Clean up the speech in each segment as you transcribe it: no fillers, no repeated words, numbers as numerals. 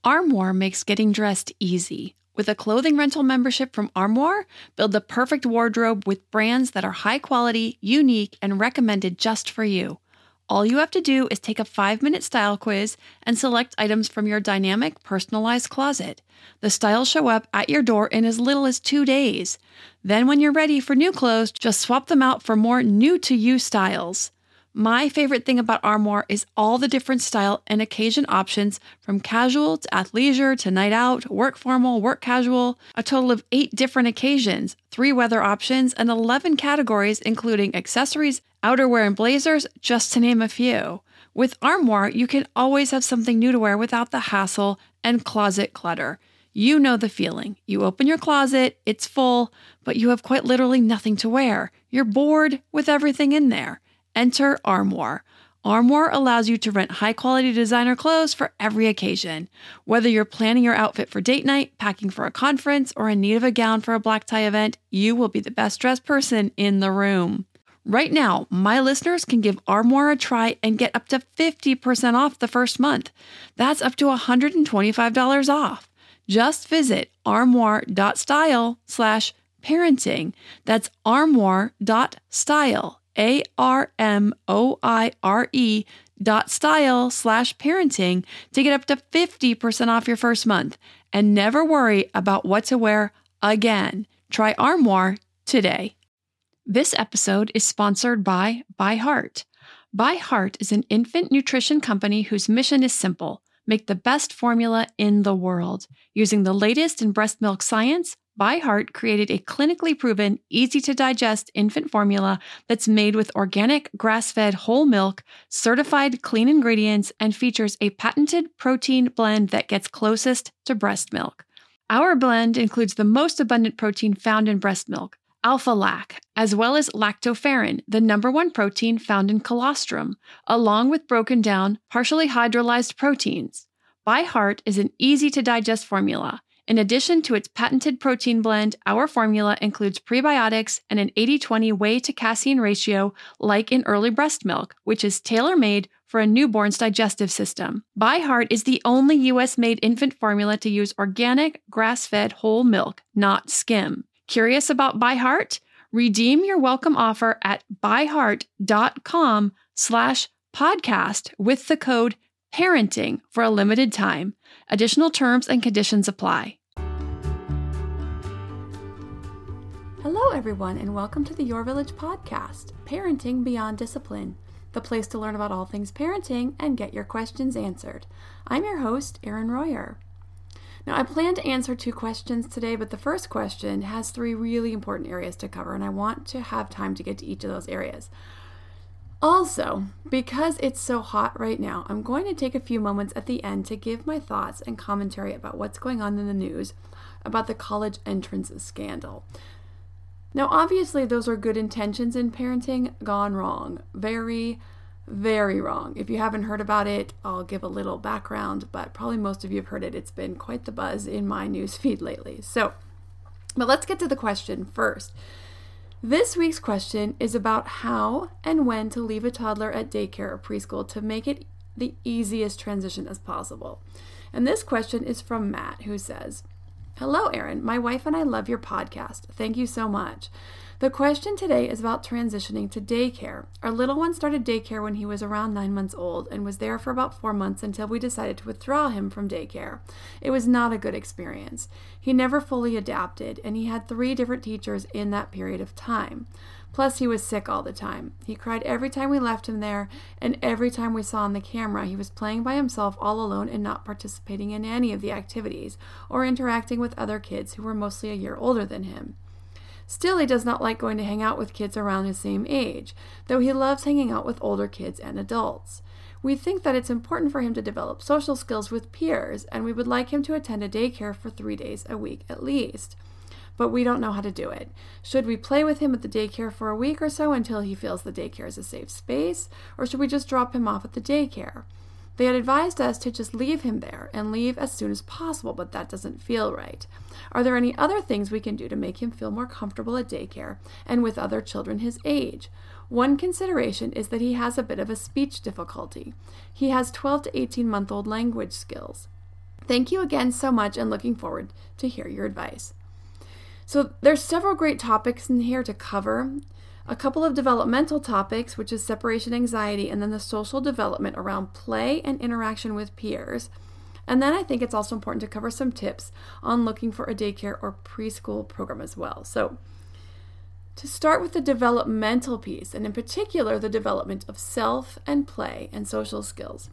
Armoire makes getting dressed easy. With a clothing rental membership from Armoire, build the perfect wardrobe with brands that are high quality, unique, and recommended just for you. All you have to do is take a 5-minute style quiz and select items from your dynamic, personalized closet. The styles show up at your door in as little as 2 days. Then when you're ready for new clothes, just swap them out for more new-to-you styles. My favorite thing about Armoire is all the different style and occasion options, from casual to athleisure to night out, work formal, work casual, a total of 8 different occasions, 3 weather options, and 11 categories including accessories, outerwear, and blazers, just to name a few. With Armoire, you can always have something new to wear without the hassle and closet clutter. You know the feeling. You open your closet, it's full, but you have quite literally nothing to wear. You're bored with everything in there. Enter Armoire. Armoire allows you to rent high-quality designer clothes for every occasion. Whether you're planning your outfit for date night, packing for a conference, or in need of a gown for a black tie event, you will be the best-dressed person in the room. Right now, my listeners can give Armoire a try and get up to 50% off the first month. That's up to $125 off. Just visit armoire.style/parenting. That's armoire.style. ARMOIRE.style/parenting to get up to 50% off your first month and never worry about what to wear again. Try Armoire today. This episode is sponsored by ByHeart. ByHeart is an infant nutrition company whose mission is simple: make the best formula in the world. Using the latest in breast milk science, ByHeart created a clinically proven, easy-to-digest infant formula that's made with organic, grass-fed whole milk, certified clean ingredients, and features a patented protein blend that gets closest to breast milk. Our blend includes the most abundant protein found in breast milk, alpha-lac, as well as lactoferrin, the #1 protein found in colostrum, along with broken down, partially hydrolyzed proteins. ByHeart is an easy-to-digest formula. In addition to its patented protein blend, our formula includes prebiotics and an 80-20 whey to casein ratio like in early breast milk, which is tailor-made for a newborn's digestive system. ByHeart is the only U.S.-made infant formula to use organic, grass-fed whole milk, not skim. Curious about ByHeart? Redeem your welcome offer at byheart.com/podcast with the code parenting for a limited time. Additional terms and conditions apply. Hello, everyone, and welcome to the Your Village podcast, Parenting Beyond Discipline, the place to learn about all things parenting and get your questions answered. I'm your host, Erin Royer. Now, I plan to answer 2 questions today, but the first question has 3 really important areas to cover, and I want to have time to get to each of those areas. Also, because it's so hot right now, I'm going to take a few moments at the end to give my thoughts and commentary about what's going on in the news about the college entrance scandal. Now, obviously, those are good intentions in parenting gone wrong. Very, very wrong. If you haven't heard about it, I'll give a little background, but probably most of you have heard it. It's been quite the buzz in my news feed lately. But let's get to the question first. This week's question is about how and when to leave a toddler at daycare or preschool to make it the easiest transition as possible. And this question is from Matt, who says, "Hello, Erin. My wife and I love your podcast. Thank you so much. The question today is about transitioning to daycare. Our little one started daycare when he was around 9 months old and was there for about 4 months until we decided to withdraw him from daycare. It was not a good experience. He never fully adapted, and he had 3 different teachers in that period of time. Plus, he was sick all the time. He cried every time we left him there, and every time we saw on the camera, he was playing by himself all alone and not participating in any of the activities or interacting with other kids who were mostly a year older than him. Still, he does not like going to hang out with kids around his same age, though he loves hanging out with older kids and adults. We think that it's important for him to develop social skills with peers, and we would like him to attend a daycare for 3 days a week at least. But we don't know how to do it. Should we play with him at the daycare for a week or so until he feels the daycare is a safe space, or should we just drop him off at the daycare? They had advised us to just leave him there and leave as soon as possible, but that doesn't feel right. Are there any other things we can do to make him feel more comfortable at daycare and with other children his age? One consideration is that he has a bit of a speech difficulty. He has 12 to 18-month-old language skills. Thank you again so much, and looking forward to hear your advice. So there's several great topics in here to cover. A couple of developmental topics, which is separation anxiety, and then the social development around play and interaction with peers. And then I think it's also important to cover some tips on looking for a daycare or preschool program as well. So to start with the developmental piece, and in particular, the development of self and play and social skills.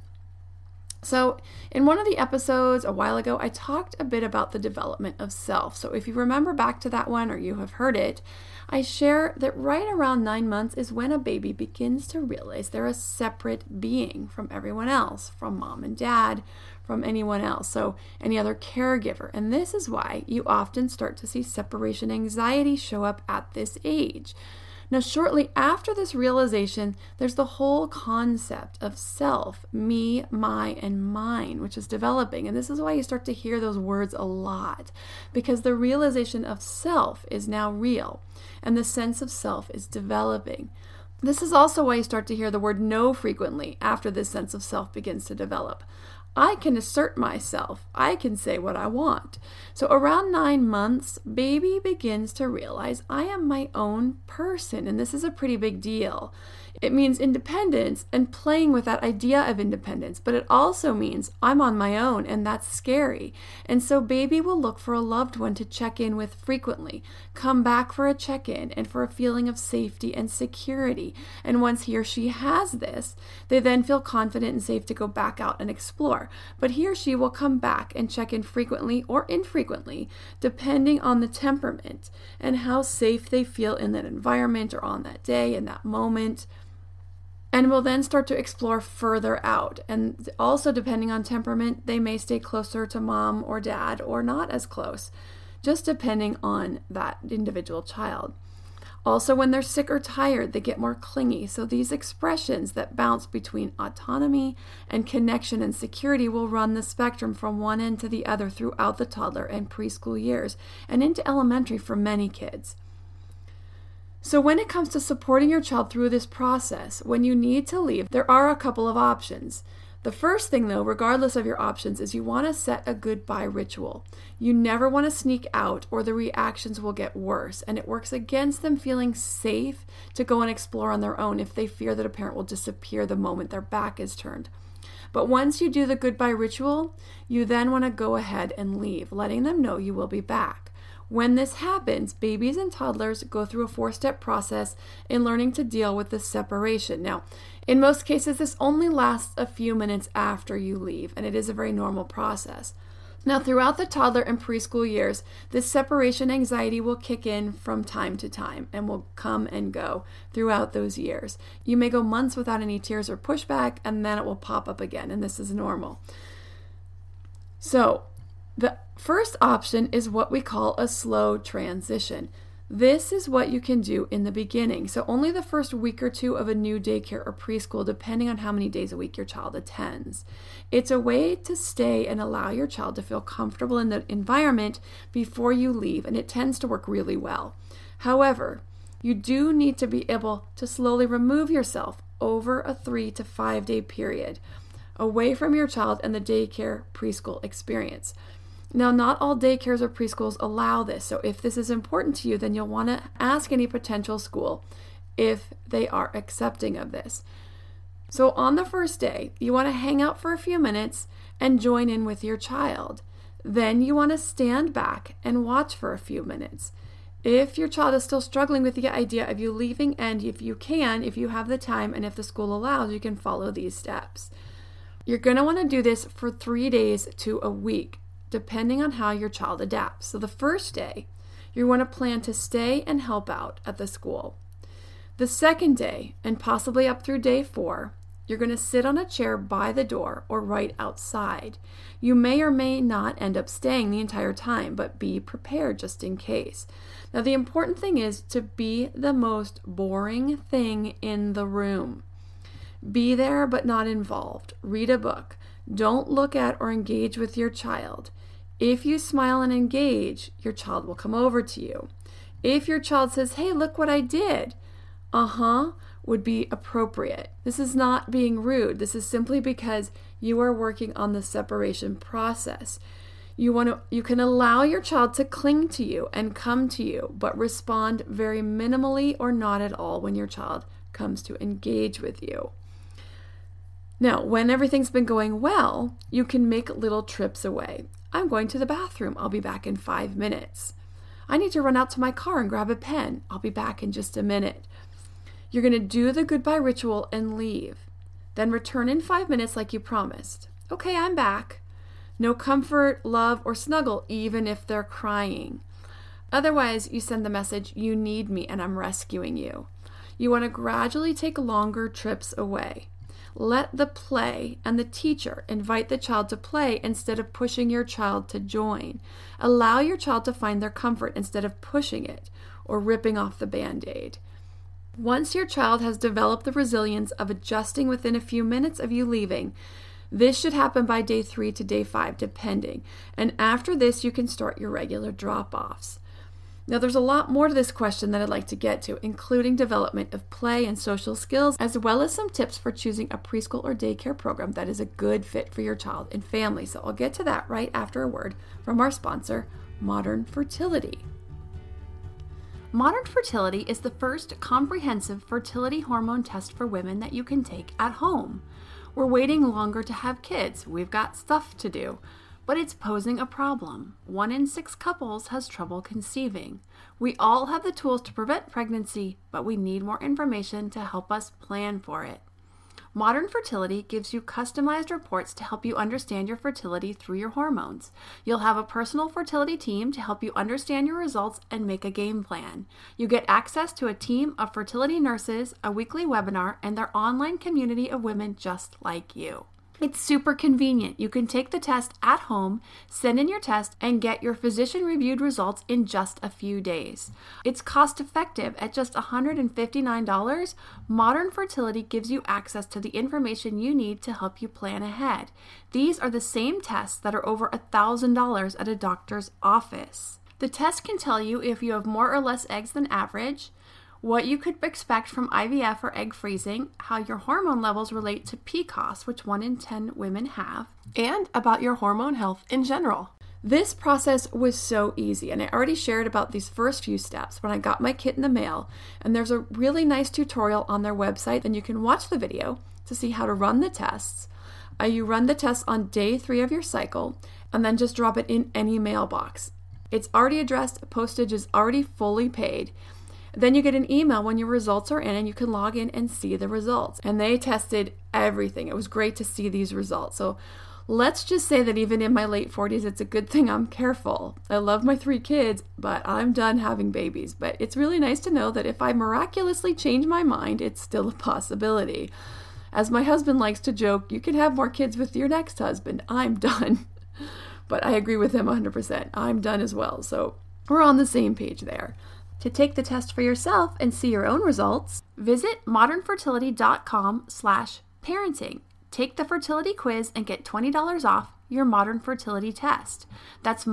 So in one of the episodes a while ago, I talked a bit about the development of self. So if you remember back to that one, or you have heard it, I share that right around 9 months is when a baby begins to realize they're a separate being from everyone else, from mom and dad, from anyone else, so any other caregiver. And this is why you often start to see separation anxiety show up at this age. Now, shortly after this realization, there's the whole concept of self, me, my, and mine, which is developing. And this is why you start to hear those words a lot, because the realization of self is now real, and the sense of self is developing. This is also why you start to hear the word no frequently after this sense of self begins to develop. I can assert myself. I can say what I want. So around 9 months, baby begins to realize I am my own person, and this is a pretty big deal. It means independence and playing with that idea of independence, but it also means I'm on my own, and that's scary. And so baby will look for a loved one to check in with frequently, come back for a check-in and for a feeling of safety and security. And once he or she has this, they then feel confident and safe to go back out and explore. But he or she will come back and check in frequently or infrequently, depending on the temperament and how safe they feel in that environment or on that day, in that moment. And will then start to explore further out. And also, depending on temperament, they may stay closer to mom or dad or not as close, just depending on that individual child. Also, when they're sick or tired, they get more clingy. So these expressions that bounce between autonomy and connection and security will run the spectrum from one end to the other throughout the toddler and preschool years and into elementary for many kids. So when it comes to supporting your child through this process, when you need to leave, there are a couple of options. The first thing, though, regardless of your options, is you want to set a goodbye ritual. You never want to sneak out, or the reactions will get worse, and it works against them feeling safe to go and explore on their own if they fear that a parent will disappear the moment their back is turned. But once you do the goodbye ritual, you then want to go ahead and leave, letting them know you will be back. When this happens, babies and toddlers go through a 4-step process in learning to deal with this separation. Now, in most cases, this only lasts a few minutes after you leave, and it is a very normal process. Now, throughout the toddler and preschool years, this separation anxiety will kick in from time to time and will come and go throughout those years. You may go months without any tears or pushback, and then it will pop up again, and this is normal. So, the first option is what we call a slow transition. This is what you can do in the beginning. So only the first week or two of a new daycare or preschool, depending on how many days a week your child attends. It's a way to stay and allow your child to feel comfortable in the environment before you leave, and it tends to work really well. However, you do need to be able to slowly remove yourself over a 3 to 5 day period away from your child and the daycare preschool experience. Now, not all daycares or preschools allow this, so if this is important to you, then you'll want to ask any potential school if they are accepting of this. So on the first day, you want to hang out for a few minutes and join in with your child. Then you want to stand back and watch for a few minutes. If your child is still struggling with the idea of you leaving, and if you have the time, and if the school allows, you can follow these steps. You're going to want to do this for 3 days to a week, depending on how your child adapts. So the first day, you want to plan to stay and help out at the school. The second day, and possibly up through day 4, you're going to sit on a chair by the door or right outside. You may or may not end up staying the entire time, but be prepared just in case. Now, the important thing is to be the most boring thing in the room. Be there but not involved. Read a book. Don't look at or engage with your child. If you smile and engage, your child will come over to you. If your child says, "Hey, look what I did," would be appropriate. This is not being rude. This is simply because you are working on the separation process. You can allow your child to cling to you and come to you, but respond very minimally or not at all when your child comes to engage with you. Now, when everything's been going well, you can make little trips away. I'm going to the bathroom. I'll be back in 5 minutes. I need to run out to my car and grab a pen. I'll be back in just a minute. You're going to do the goodbye ritual and leave. Then return in 5 minutes like you promised. Okay, I'm back. No comfort, love, or snuggle, even if they're crying. Otherwise, you send the message, you need me and I'm rescuing you. You want to gradually take longer trips away. Let the play and the teacher invite the child to play instead of pushing your child to join. Allow your child to find their comfort instead of pushing it or ripping off the Band-Aid. Once your child has developed the resilience of adjusting within a few minutes of you leaving, this should happen by day 3 to day 5, depending. And after this, you can start your regular drop-offs. Now, there's a lot more to this question that I'd like to get to, including development of play and social skills, as well as some tips for choosing a preschool or daycare program that is a good fit for your child and family. So I'll get to that right after a word from our sponsor, Modern Fertility. Modern Fertility is the first comprehensive fertility hormone test for women that you can take at home. We're waiting longer to have kids. We've got stuff to do. But it's posing a problem. 1 in 6 couples has trouble conceiving. We all have the tools to prevent pregnancy, but we need more information to help us plan for it. Modern Fertility gives you customized reports to help you understand your fertility through your hormones. You'll have a personal fertility team to help you understand your results and make a game plan. You get access to a team of fertility nurses, a weekly webinar, and their online community of women just like you. It's super convenient. You can take the test at home, send in your test, and get your physician-reviewed results in just a few days. It's cost-effective. At just $159, Modern Fertility gives you access to the information you need to help you plan ahead. These are the same tests that are over $1,000 at a doctor's office. The test can tell you if you have more or less eggs than average, what you could expect from IVF or egg freezing, how your hormone levels relate to PCOS, which 1 in 10 women have, and about your hormone health in general. This process was so easy, and I already shared about these first few steps when I got my kit in the mail, and there's a really nice tutorial on their website, and you can watch the video to see how to run the tests. You run the tests on day 3 of your cycle, and then just drop it in any mailbox. It's already addressed, postage is already fully paid. Then you get an email when your results are in and you can log in and see the results. And they tested everything. It was great to see these results. So let's just say that even in my late 40s, it's a good thing I'm careful. I love my 3 kids, but I'm done having babies. But it's really nice to know that if I miraculously change my mind, it's still a possibility. As my husband likes to joke, you can have more kids with your next husband. I'm done. But I agree with him 100%. I'm done as well. So we're on the same page there. To take the test for yourself and see your own results, visit modernfertility.com/parenting. Take the fertility quiz and get $20 off your Modern Fertility test. That's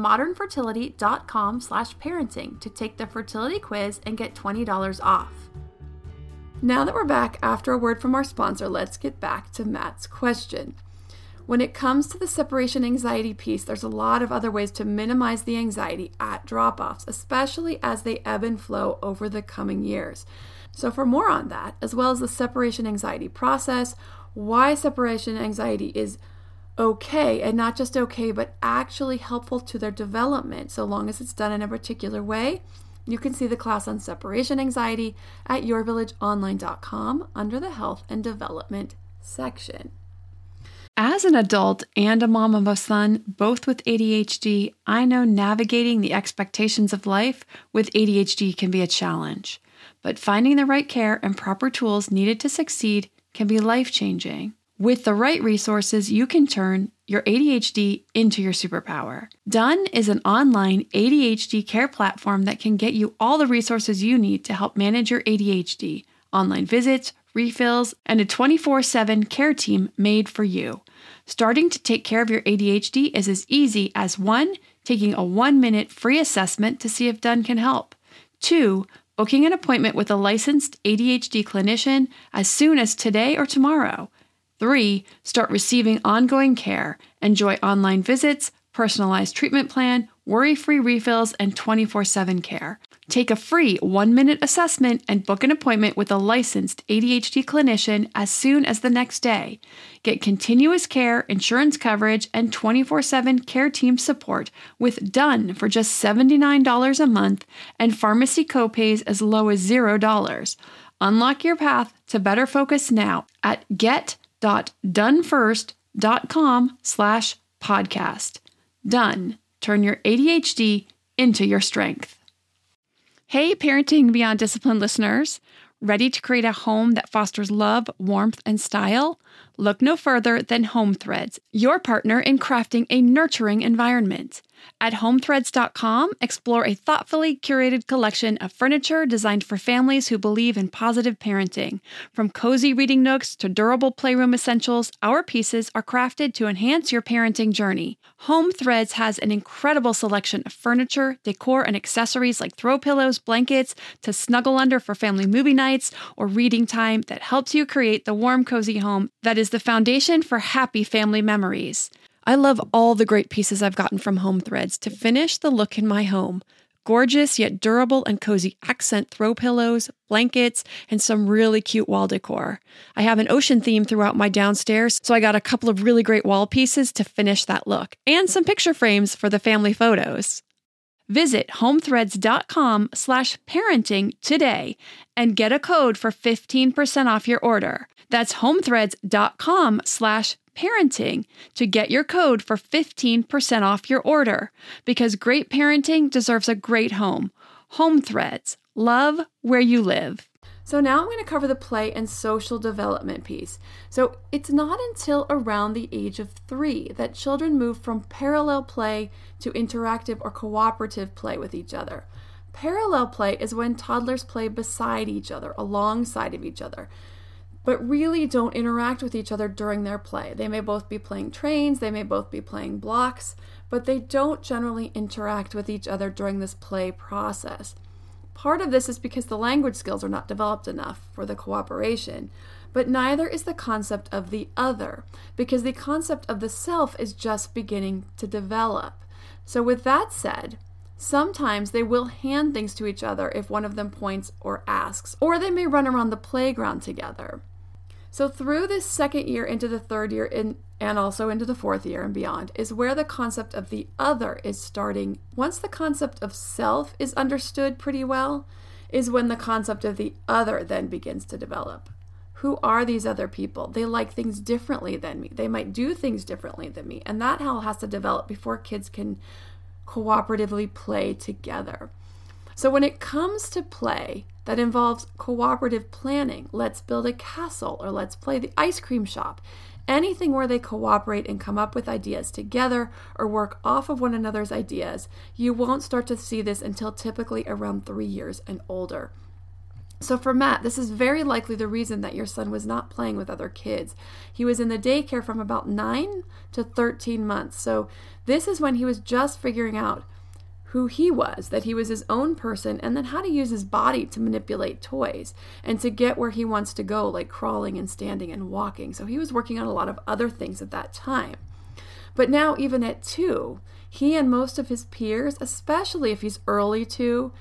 modernfertility.com/parenting to take the fertility quiz and get $20 off. Now that we're back after a word from our sponsor, let's get back to Matt's question. When it comes to the separation anxiety piece, there's a lot of other ways to minimize the anxiety at drop-offs, especially as they ebb and flow over the coming years. So for more on that, as well as the separation anxiety process, why separation anxiety is okay, and not just okay, but actually helpful to their development, so long as it's done in a particular way, you can see the class on separation anxiety at yourvillageonline.com under the Health and Development section. As an adult and a mom of a son, both with ADHD, I know navigating the expectations of life with ADHD can be a challenge. But finding the right care and proper tools needed to succeed can be life-changing. With the right resources, you can turn your ADHD into your superpower. Done is an online ADHD care platform that can get you all the resources you need to help manage your ADHD, online visits, refills, and a 24/7 care team made for you. Starting to take care of your ADHD is as easy as 1, taking a 1-minute free assessment to see if Done can help. 2, booking an appointment with a licensed ADHD clinician as soon as today or tomorrow. 3. Start receiving ongoing care. Enjoy online visits, personalized treatment plan, worry-free refills, and 24/7 care. Take a free 1-minute assessment and book an appointment with a licensed ADHD clinician as soon as the next day. Get continuous care, insurance coverage, and 24/7 care team support with Done for just $79 a month and pharmacy copays as low as $0. Unlock your path to better focus now at get.donefirst.com/podcast. Done. Turn your ADHD into your strength. Hey, Parenting Beyond Discipline listeners. Ready to create a home that fosters love, warmth, and style? Look no further than Home Threads, your partner in crafting a nurturing environment. At HomeThreads.com, explore a thoughtfully curated collection of furniture designed for families who believe in positive parenting. From cozy reading nooks to durable playroom essentials, our pieces are crafted to enhance your parenting journey. Home Threads has an incredible selection of furniture, decor, and accessories like throw pillows, blankets, to snuggle under for family movie nights or reading time that helps you create the warm, cozy home that is the foundation for happy family memories. I love all the great pieces I've gotten from Home Threads to finish the look in my home. Gorgeous yet durable and cozy accent throw pillows, blankets, and some really cute wall decor. I have an ocean theme throughout my downstairs, so I got a couple of really great wall pieces to finish that look, and some picture frames for the family photos. Visit homethreads.com/parenting today and get a code for 15% off your order. That's homethreads.com/parenting to get your code for 15% off your order, because great parenting deserves a great home. Home Threads. Love where you live. So now I'm going to cover the play and social development piece. So it's not until around the age of 3 that children move from parallel play to interactive or cooperative play with each other. Parallel play is when toddlers play beside each other, alongside of each other, but really don't interact with each other during their play. They may both be playing trains, they may both be playing blocks, but they don't generally interact with each other during this play process. Part of this is because the language skills are not developed enough for the cooperation, but neither is the concept of the other, because the concept of the self is just beginning to develop. So with that said, sometimes they will hand things to each other if one of them points or asks, or they may run around the playground together. So through this second year into the third year and also into the fourth year and beyond is where the concept of the other is starting. Once the concept of self is understood pretty well, is when the concept of the other then begins to develop. Who are these other people? They like things differently than me. They might do things differently than me. And that all has to develop before kids can cooperatively play together. So when it comes to play that involves cooperative planning, let's build a castle or let's play the ice cream shop, anything where they cooperate and come up with ideas together or work off of one another's ideas, you won't start to see this until typically around 3 years and older. So for Matt, this is very likely the reason that your son was not playing with other kids. He was in the daycare from about 9 to 13 months. So this is when he was just figuring out who he was, that he was his own person, and then how to use his body to manipulate toys and to get where he wants to go, like crawling and standing and walking. So he was working on a lot of other things at that time. But now, even at 2, he and most of his peers, especially if he's early 2,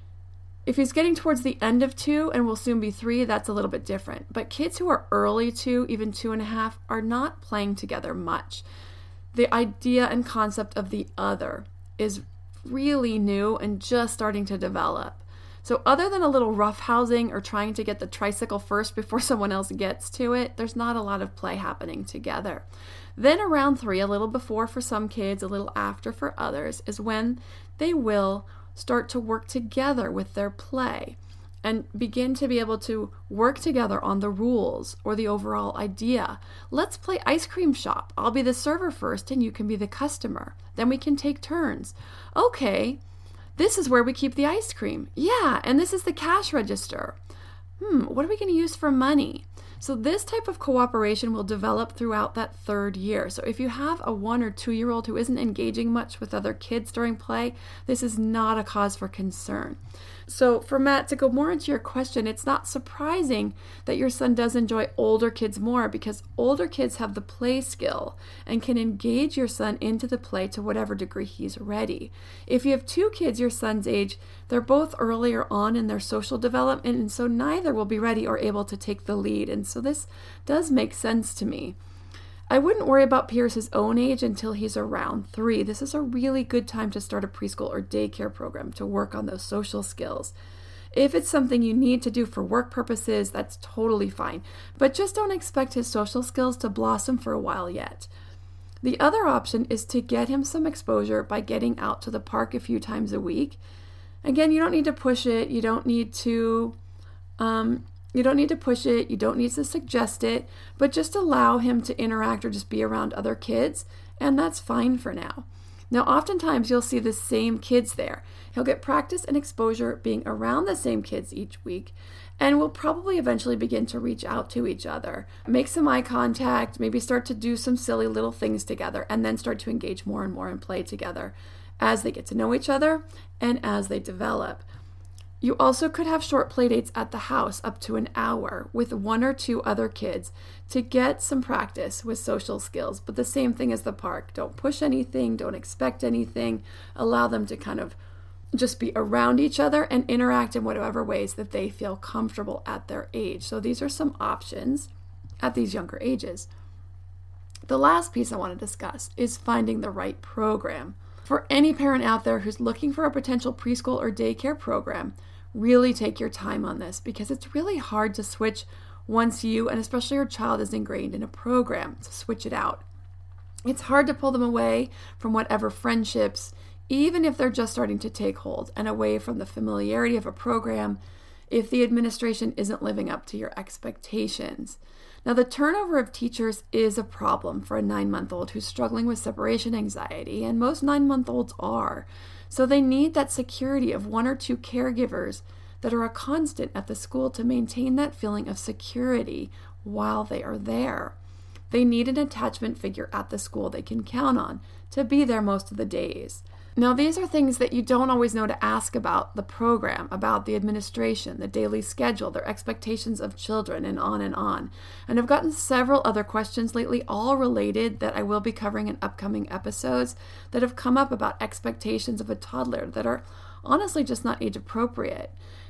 if he's getting towards the end of 2 and will soon be 3, that's a little bit different. But kids who are early 2, even 2.5, are not playing together much. The idea and concept of the other is really new and just starting to develop. So other than a little roughhousing or trying to get the tricycle first before someone else gets to it, there's not a lot of play happening together. Then around 3, a little before for some kids, a little after for others, is when they will start to work together with their play and begin to be able to work together on the rules or the overall idea. Let's play ice cream shop. I'll be the server first and you can be the customer. Then we can take turns. Okay, this is where we keep the ice cream. Yeah, and this is the cash register. What are we going to use for money? So this type of cooperation will develop throughout that third year. So if you have a 1 or 2 year old who isn't engaging much with other kids during play, this is not a cause for concern. So for Matt, to go more into your question, it's not surprising that your son does enjoy older kids more, because older kids have the play skill and can engage your son into the play to whatever degree he's ready. If you have 2 kids your son's age, they're both earlier on in their social development, and so neither will be ready or able to take the lead. And so this does make sense to me. I wouldn't worry about Pierce's own age until he's around 3. This is a really good time to start a preschool or daycare program to work on those social skills. If it's something you need to do for work purposes, that's totally fine, but just don't expect his social skills to blossom for a while yet. The other option is to get him some exposure by getting out to the park a few times a week. Again, you don't need to push it. You don't need to suggest it, but just allow him to interact or just be around other kids, and that's fine for now. Now, oftentimes you'll see the same kids there. He'll get practice and exposure being around the same kids each week, and will probably eventually begin to reach out to each other, make some eye contact, maybe start to do some silly little things together, and then start to engage more and more in play together as they get to know each other and as they develop. You also could have short play dates at the house up to an hour with 1 or 2 other kids to get some practice with social skills, but the same thing as the park. Don't push anything, don't expect anything. Allow them to kind of just be around each other and interact in whatever ways that they feel comfortable at their age. So these are some options at these younger ages. The last piece I want to discuss is finding the right program. For any parent out there who's looking for a potential preschool or daycare program, really take your time on this, because it's really hard to switch once you, and especially your child, is ingrained in a program, to switch it out. It's hard to pull them away from whatever friendships, even if they're just starting to take hold, and away from the familiarity of a program if the administration isn't living up to your expectations. Now, the turnover of teachers is a problem for a 9-month-old who's struggling with separation anxiety, and most 9-month-olds are. So they need that security of 1 or 2 caregivers that are a constant at the school to maintain that feeling of security while they are there. They need an attachment figure at the school they can count on to be there most of the days. Now, these are things that you don't always know to ask about the program, about the administration, the daily schedule, their expectations of children, and on and on. And I've gotten several other questions lately, all related, that I will be covering in upcoming episodes, that have come up about expectations of a toddler that are honestly just not age appropriate.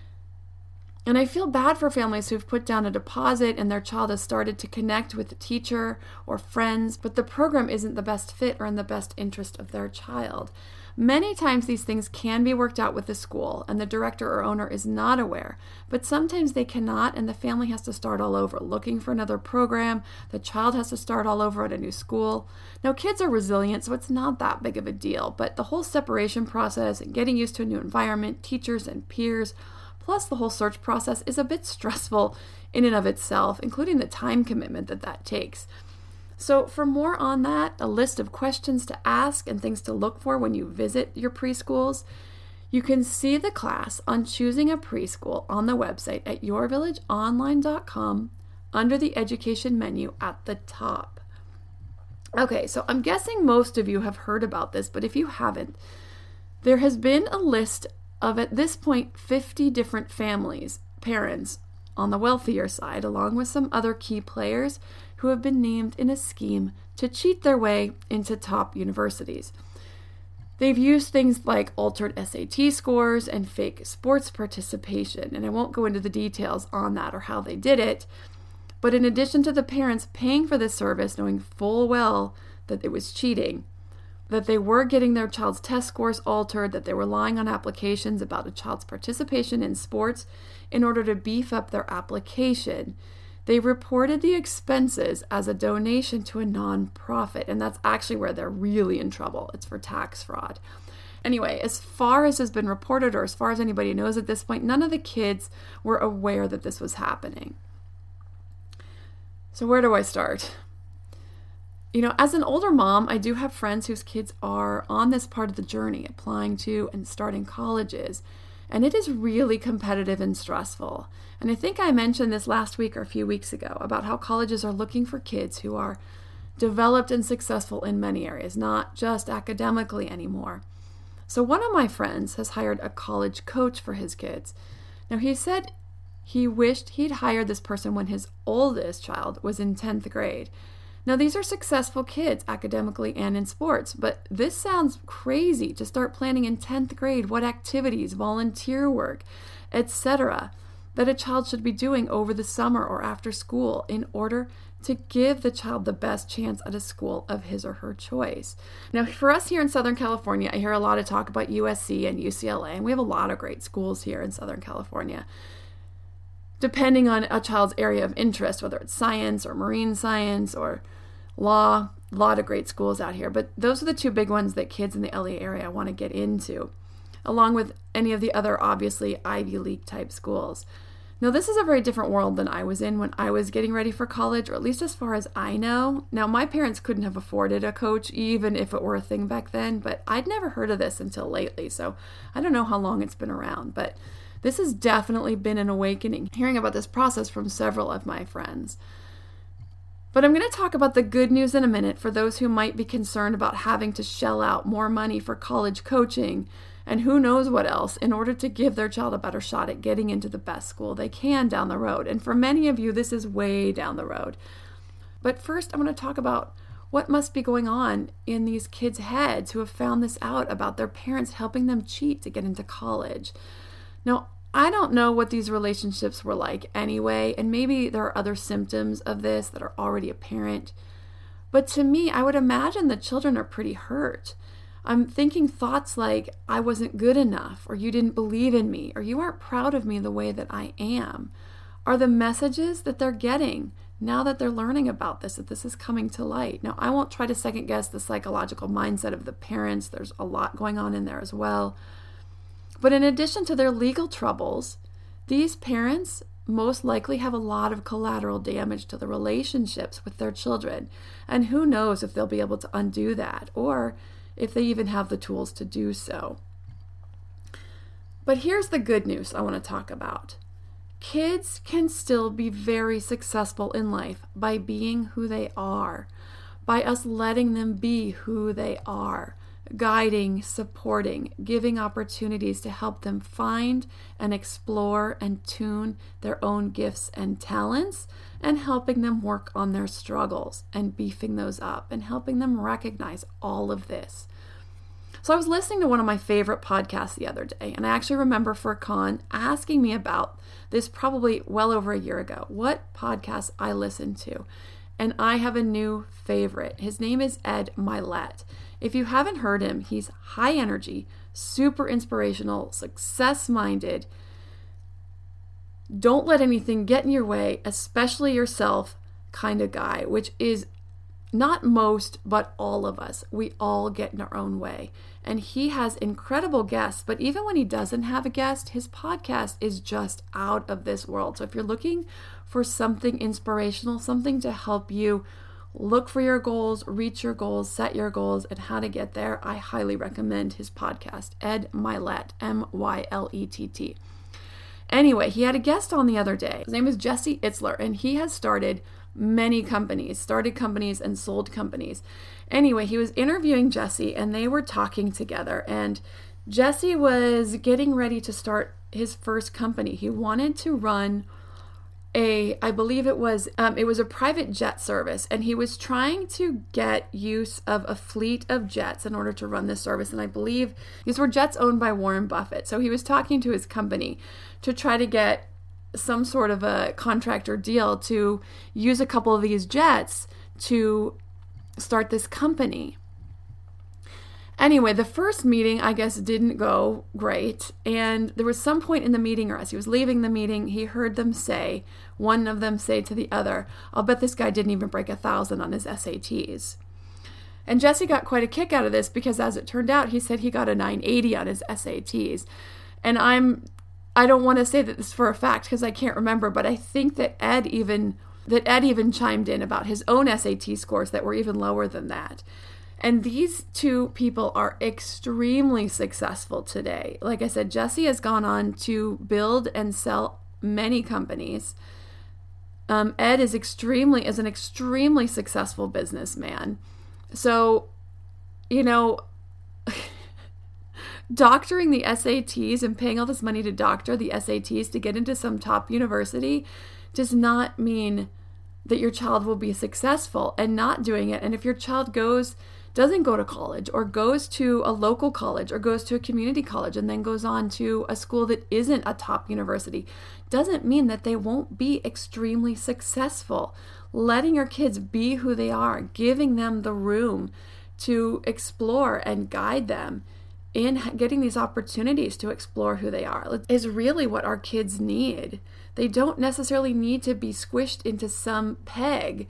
And I feel bad for families who've put down a deposit and their child has started to connect with a teacher or friends, but the program isn't the best fit or in the best interest of their child. Many times these things can be worked out with the school and the director or owner is not aware, but sometimes they cannot, and the family has to start all over, looking for another program. The child has to start all over at a new school. Now, kids are resilient, so it's not that big of a deal, but the whole separation process and getting used to a new environment, teachers and peers, plus the whole search process is a bit stressful in and of itself, including the time commitment that takes. So for more on that, a list of questions to ask and things to look for when you visit your preschools, you can see the class on choosing a preschool on the website at yourvillageonline.com under the education menu at the top. Okay, so I'm guessing most of you have heard about this, but if you haven't, there has been a list of, at this point, 50 different families, parents, on the wealthier side, along with some other key players who have been named in a scheme to cheat their way into top universities. They've used things like altered SAT scores and fake sports participation, and I won't go into the details on that or how they did it, but in addition to the parents paying for this service, knowing full well that it was cheating, that they were getting their child's test scores altered, that they were lying on applications about a child's participation in sports in order to beef up their application. They reported the expenses as a donation to a nonprofit, and that's actually where they're really in trouble. It's for tax fraud. Anyway, as far as has been reported, or as far as anybody knows at this point, none of the kids were aware that this was happening. So where do I start? As an older mom, I do have friends whose kids are on this part of the journey, applying to and starting colleges. And it is really competitive and stressful. And I think I mentioned this last week or a few weeks ago about how colleges are looking for kids who are developed and successful in many areas, not just academically anymore. So one of my friends has hired a college coach for his kids. Now, he said he wished he'd hired this person when his oldest child was in 10th grade. Now, these are successful kids academically and in sports, but this sounds crazy to start planning in 10th grade what activities, volunteer work, etc., that a child should be doing over the summer or after school in order to give the child the best chance at a school of his or her choice. Now, for us here in Southern California, I hear a lot of talk about USC and UCLA, and we have a lot of great schools here in Southern California. Depending on a child's area of interest, whether it's science or marine science or law, a lot of great schools out here. But those are the two big ones that kids in the LA area want to get into, along with any of the other, obviously, Ivy League type schools. Now, this is a very different world than I was in when I was getting ready for college, or at least as far as I know. Now, my parents couldn't have afforded a coach, even if it were a thing back then, but I'd never heard of this until lately, so I don't know how long it's been around, but this has definitely been an awakening, hearing about this process from several of my friends. But I'm going to talk about the good news in a minute for those who might be concerned about having to shell out more money for college coaching and who knows what else in order to give their child a better shot at getting into the best school they can down the road. And for many of you, this is way down the road. But first, I'm going to talk about what must be going on in these kids' heads who have found this out about their parents helping them cheat to get into college. Now, I don't know what these relationships were like anyway, and maybe there are other symptoms of this that are already apparent. But to me, I would imagine the children are pretty hurt. I'm thinking thoughts like, I wasn't good enough, or you didn't believe in me, or you aren't proud of me the way that I am, are the messages that they're getting now that they're learning about this, that this is coming to light. Now, I won't try to second guess the psychological mindset of the parents. There's a lot going on in there as well. But in addition to their legal troubles, these parents most likely have a lot of collateral damage to the relationships with their children. And who knows if they'll be able to undo that, or if they even have the tools to do so. But here's the good news I want to talk about. Kids can still be very successful in life by being who they are, by us letting them be who they are, guiding, supporting, giving opportunities to help them find and explore and tune their own gifts and talents, and helping them work on their struggles and beefing those up and helping them recognize all of this. So I was listening to one of my favorite podcasts the other day, and I actually remember Furkan asking me about this probably well over a year ago, what podcasts I listened to. And I have a new favorite. His name is Ed Mylett. If you haven't heard him, he's high energy, super inspirational, success-minded. Don't let anything get in your way, especially yourself kind of guy, which is not most, but all of us. We all get in our own way. And he has incredible guests, but even when he doesn't have a guest, his podcast is just out of this world. So if you're looking for something inspirational, something to help you look for your goals, reach your goals, set your goals, and how to get there, I highly recommend his podcast, Ed Mylett, Mylett. Anyway, he had a guest on the other day. His name is Jesse Itzler, and he has started many companies, started companies and sold companies. Anyway, he was interviewing Jesse, and they were talking together, and Jesse was getting ready to start his first company. He wanted to run I believe it was a private jet service, and he was trying to get use of a fleet of jets in order to run this service. And I believe these were jets owned by Warren Buffett. So he was talking to his company to try to get some sort of a contract or deal to use a couple of these jets to start this company. Anyway, the first meeting, I guess, didn't go great. And there was some point in the meeting, or as he was leaving the meeting, he heard one of them say to the other, I'll bet this guy didn't even break 1,000 on his SATs. And Jesse got quite a kick out of this because, as it turned out, he said he got a 980 on his SATs. And I don't want to say that this for a fact because I can't remember, but I think that Ed even chimed in about his own SAT scores that were even lower than that. And these two people are extremely successful today. Like I said, Jesse has gone on to build and sell many companies. Ed is an extremely successful businessman. So, doctoring the SATs and paying all this money to doctor the SATs to get into some top university does not mean that your child will be successful, and not doing it. And if your child doesn't go to college, or goes to a local college, or goes to a community college and then goes on to a school that isn't a top university, doesn't mean that they won't be extremely successful. Letting your kids be who they are, giving them the room to explore and guide them in getting these opportunities to explore who they are is really what our kids need. They don't necessarily need to be squished into some peg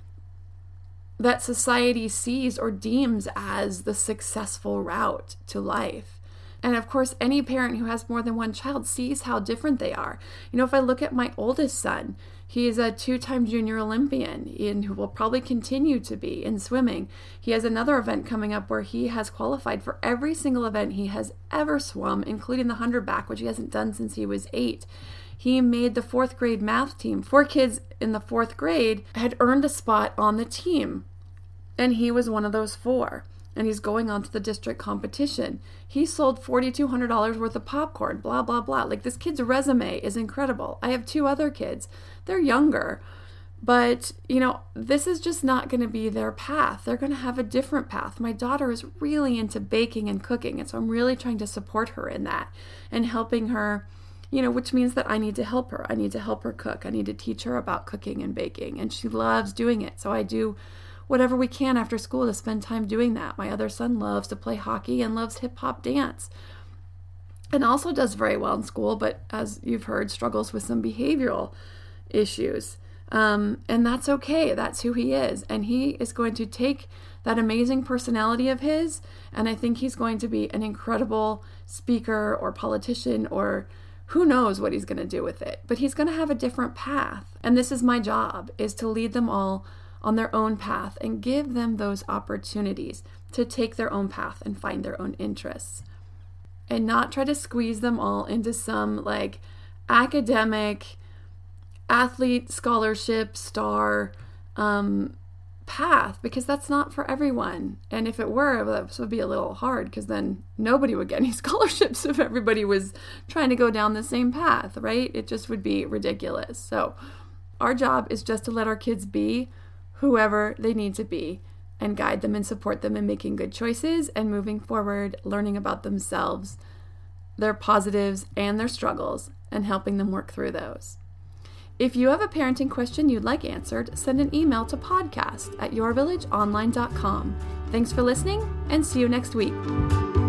that society sees or deems as the successful route to life. And of course, any parent who has more than one child sees how different they are. If I look at my oldest son, he is a 2-time junior Olympian and who will probably continue to be in swimming. He has another event coming up where he has qualified for every single event he has ever swum, including the 100 back, which he hasn't done since he was 8. He made the 4th grade math team. 4 kids in the 4th grade had earned a spot on the team, and he was one of those 4. And he's going on to the district competition. He sold $4,200 worth of popcorn, blah, blah, blah. Like, this kid's resume is incredible. I have 2 other kids. They're younger, but, this is just not going to be their path. They're going to have a different path. My daughter is really into baking and cooking, and so I'm really trying to support her in that and helping her, which means that I need to help her. I need to help her cook. I need to teach her about cooking and baking, and she loves doing it. So I do whatever we can after school to spend time doing that. My other son loves to play hockey and loves hip-hop dance and also does very well in school, but as you've heard, struggles with some behavioral issues. And that's okay. That's who he is. And he is going to take that amazing personality of his, and I think he's going to be an incredible speaker or politician, or who knows what he's going to do with it. But he's going to have a different path. And this is my job, is to lead them all on their own path and give them those opportunities to take their own path and find their own interests, and not try to squeeze them all into some academic athlete scholarship star path, because that's not for everyone. And if it were, that would be a little hard, because then nobody would get any scholarships if everybody was trying to go down the same path, right? It just would be ridiculous. So our job is just to let our kids be whoever they need to be, and guide them and support them in making good choices and moving forward, learning about themselves, their positives and their struggles, and helping them work through those. If you have a parenting question you'd like answered, send an email to podcast@yourvillageonline.com. Thanks for listening, and see you next week.